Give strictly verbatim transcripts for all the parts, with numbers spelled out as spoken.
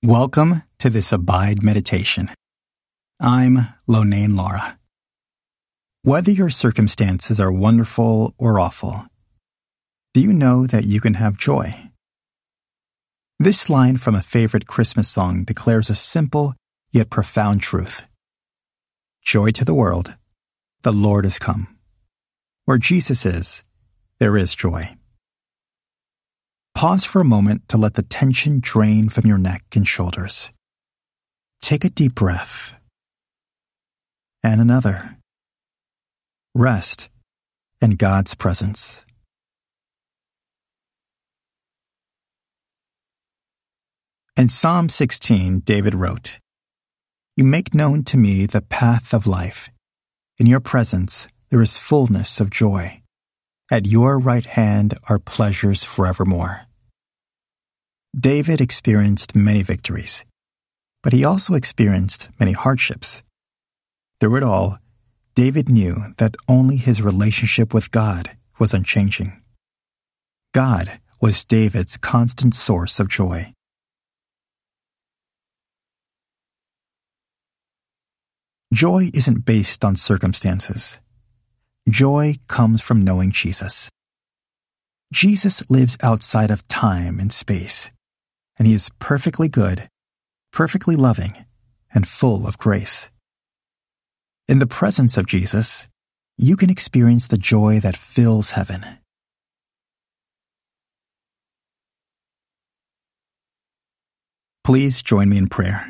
Welcome to this Abide Meditation. I'm Lonane Laura. Whether your circumstances are wonderful or awful, do you know that you can have joy? This line from a favorite Christmas song declares a simple yet profound truth. Joy to the world, the Lord is come. Where Jesus is, there is joy. Pause for a moment to let the tension drain from your neck and shoulders. Take a deep breath. And another. Rest in God's presence. In Psalm sixteen, David wrote, "You make known to me the path of life. In your presence there is fullness of joy. At your right hand are pleasures forevermore." David experienced many victories, but he also experienced many hardships. Through it all, David knew that only his relationship with God was unchanging. God was David's constant source of joy. Joy isn't based on circumstances. Joy comes from knowing Jesus. Jesus lives outside of time and space, and he is perfectly good, perfectly loving, and full of grace. In the presence of Jesus, you can experience the joy that fills heaven. Please join me in prayer.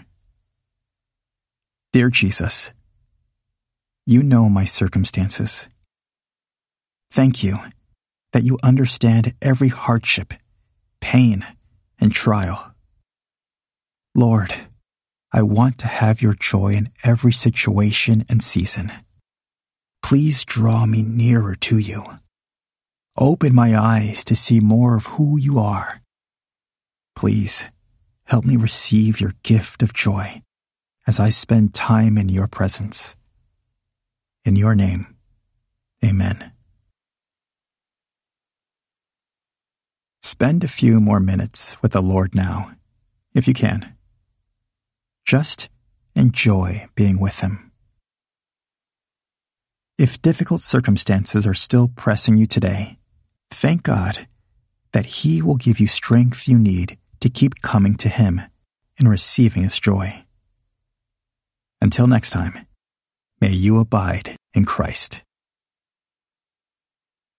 Dear Jesus, you know my circumstances. Thank you that you understand every hardship, pain, and trial. Lord, I want to have your joy in every situation and season. Please draw me nearer to you. Open my eyes to see more of who you are. Please help me receive your gift of joy as I spend time in your presence. In your name, amen. Spend a few more minutes with the Lord now, if you can. Just enjoy being with him. If difficult circumstances are still pressing you today, thank God that he will give you strength you need to keep coming to him and receiving his joy. Until next time, may you abide in Christ.